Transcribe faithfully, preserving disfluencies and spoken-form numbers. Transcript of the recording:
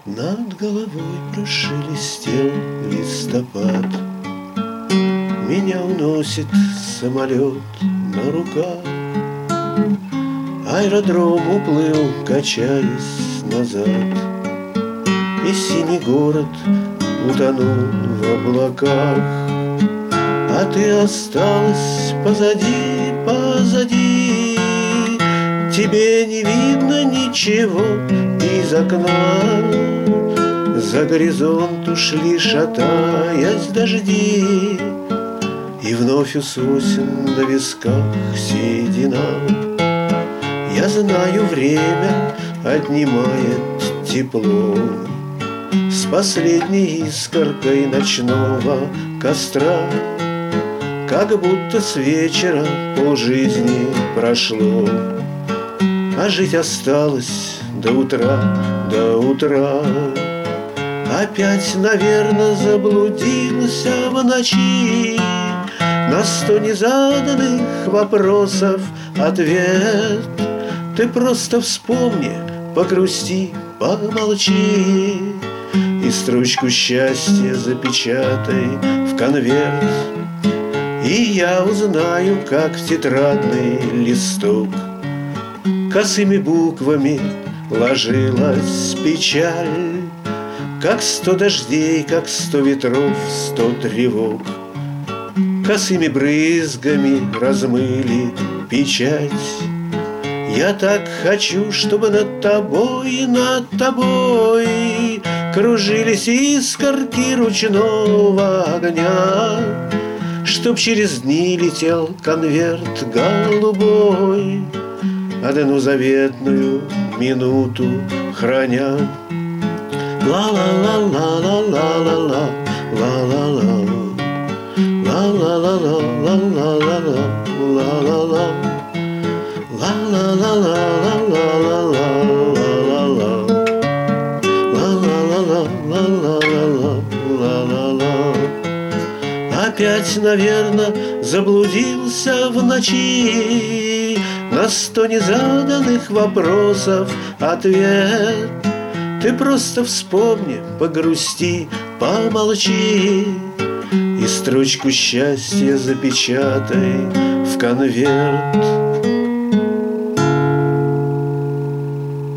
Над головой прошелестел листопад. Меня уносит самолет на руках. Аэродром уплыл, качаясь назад, и синий город утонул в облаках. А ты осталась позади, позади. Тебе не видно ничего из окна. За горизонт ушли, шатаясь, дожди, и вновь у сосен на висках седина. Я знаю, время отнимает тепло с последней искоркой ночного костра. Как будто с вечера полжизни прошло, а жить осталось до утра, до утра. Опять, наверно, заблудился в ночи, на сто незаданных вопросов ответ. Ты просто вспомни, погрусти, помолчи, и строчку счастья запечатай в конверт. И я узнаю, как в тетрадный листок косыми буквами ложилась печаль. Как сто дождей, как сто ветров, сто тревог косыми брызгами размыли печать. Я так хочу, чтобы над тобой, над тобой кружились искорки ручного огня, чтоб через дни летел конверт голубой, одну заветную минуту храня. Ла-ла-ла-ла-ла-ла-ла-ла, ла-ла-ла, ла-ла-ла-ла-ла-ла-ла-ла, ла-ла-ла, ла-ла-ла-ла-ла-ла-ла-ла-ла-ла-ла-ла-ла-ла. Опять, наверно, заблудился в ночи, на сто незаданных вопросов ответ. Ты просто вспомни, погрусти, помолчи, и строчку счастья запечатай в конверт.